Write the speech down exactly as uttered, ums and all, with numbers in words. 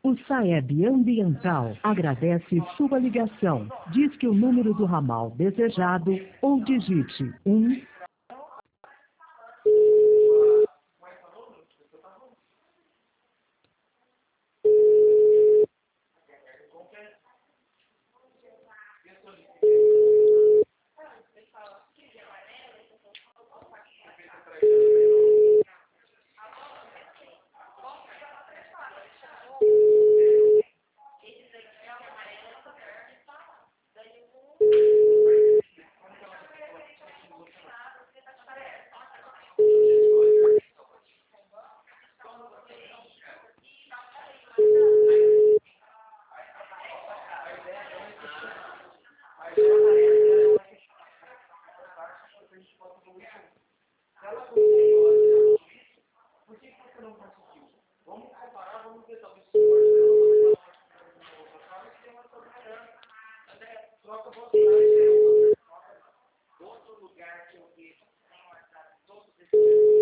O SAEB Ambiental agradece sua ligação. Diz que o número do ramal desejado ou digite um. Outro lugar que eu vejo que tem WhatsApp todos esses